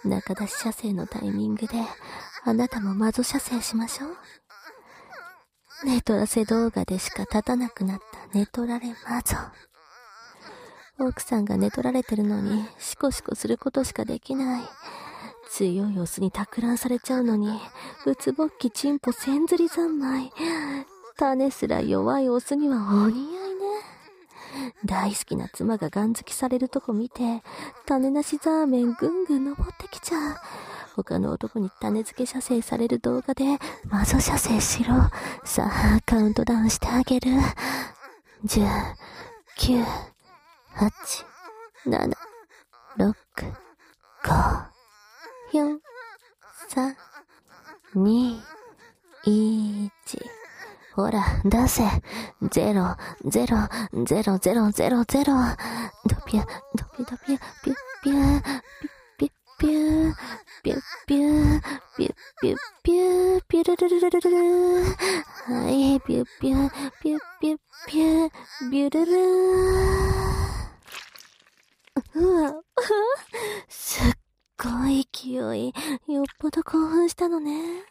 中出し射精のタイミングで、あなたも魔女射精しましょう。寝取らせ動画でしか立たなくなった寝取られ魔女。奥さんが寝取られてるのにシコシコすることしかできない。強いオスに托卵されちゃうのに、うつぼっきチンポ千釣り三昧。種すら弱いオスにはお似合いね。大好きな妻がガン付きされるとこ見て、種なしザーメンぐんぐん登ってきちゃう。他の男に種付け射精される動画で魔女射精しろ。さあ、カウントダウンしてあげる。10、9、8、7、6、5、4、3、2、1。ほら、出せ。0、0、0、0、0、0。ドピュ、ドピュ、ドピュ、ピュッピュー、ピュッピュー、ピュッピュー、ピュッピュッピュー、ピュルルルルルルル。はい、ピュッピュー、ピュッピュッピュー、ビュルルー。うわ、すっごい勢い。よっぽど興奮したのね。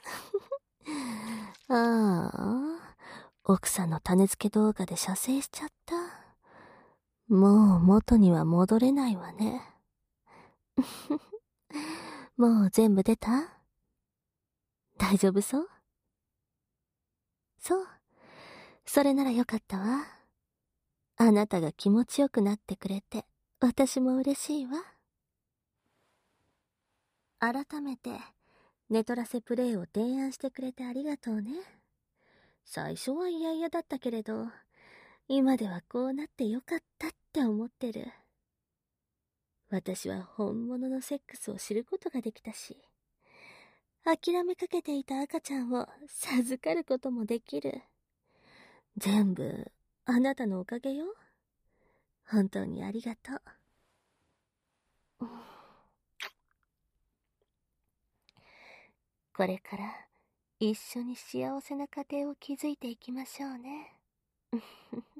ああ、奥さんの種付け動画で射精しちゃった。もう元には戻れないわね。もう全部出た？大丈夫そう？そう。それならよかったわ。あなたが気持ちよくなってくれて、私も嬉しいわ。改めて、寝取らせプレイを提案してくれてありがとうね。最初は嫌々だったけれど、今ではこうなってよかったって思ってる。私は本物のセックスを知ることができたし、諦めかけていた赤ちゃんを授かることもできる。全部、あなたのおかげよ。本当にありがとう。これから一緒に幸せな家庭を築いていきましょうね。